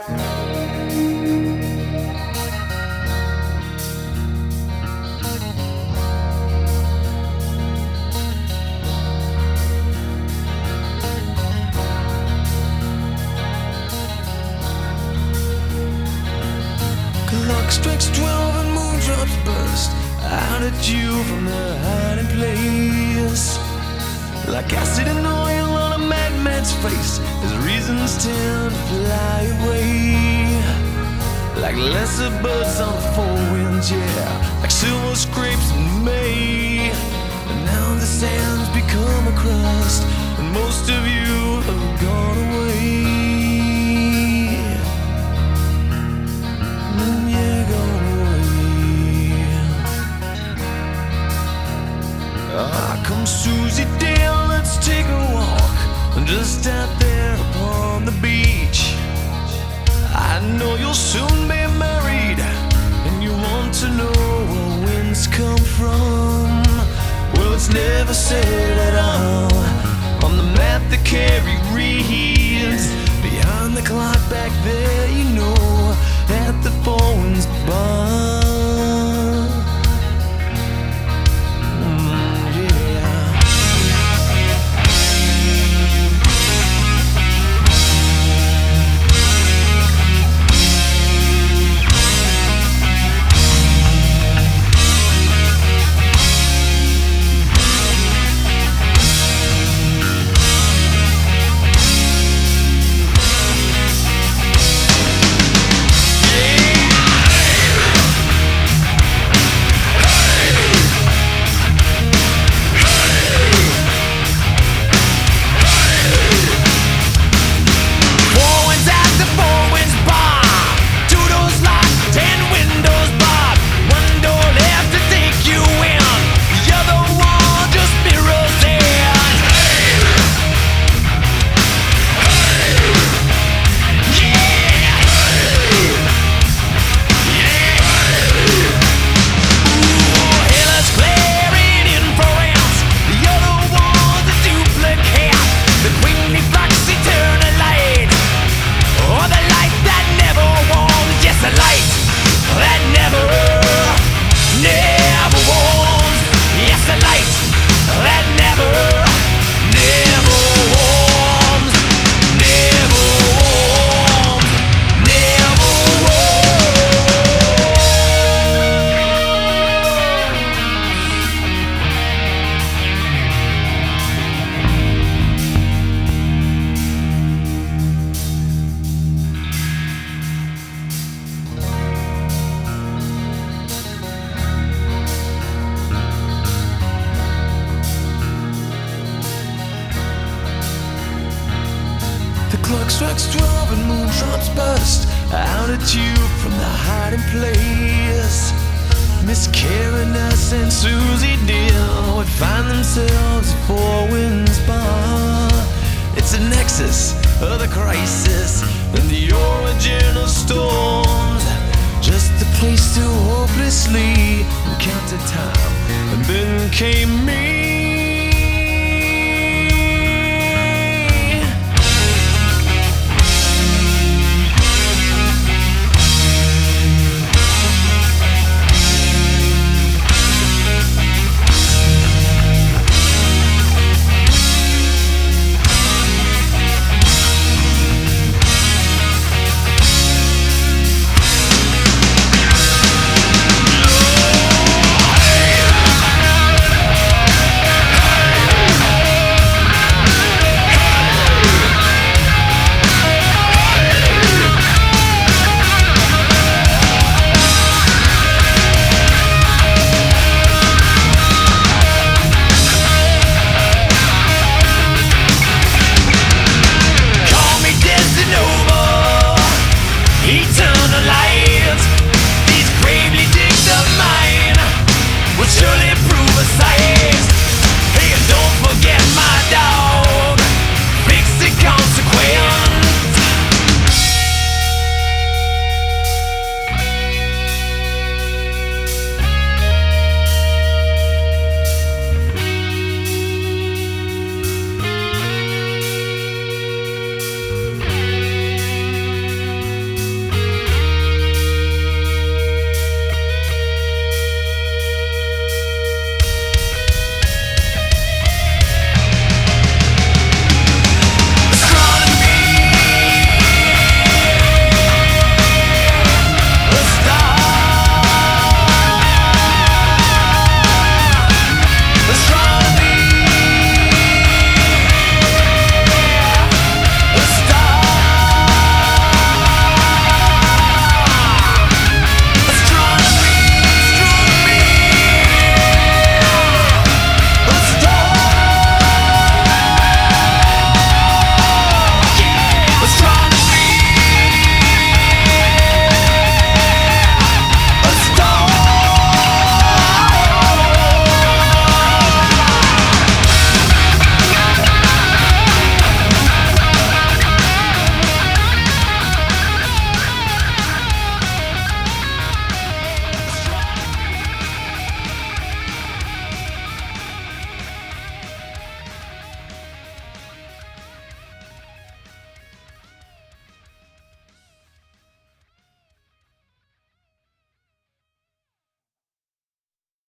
Clock strikes 12 and moondrops burst out at you from their hiding place. Like acid and oil on a madman's face, his reasons tend to fly away. Like lesser birds on the four winds, yeah, like silver scrapes in May. And now the sand's become a crust, and most of you have gone away. Yeah, gone away. Ah, come Susie Dale, let's take a walk just out there upon the beach. I know you'll soon be married, and you want to know where winds come from. Well, it's never said at all on the map that Carrie reads. Behind the clock back there, you know that the four winds bar. The clock strikes 12 and moondrops burst out at you from the hiding place. Miss Karen, us, and Susie Dill would find themselves at Four Winds Bar. It's a nexus of the crisis and the origin of storms. Just a place to hopelessly encounter time. And then came me.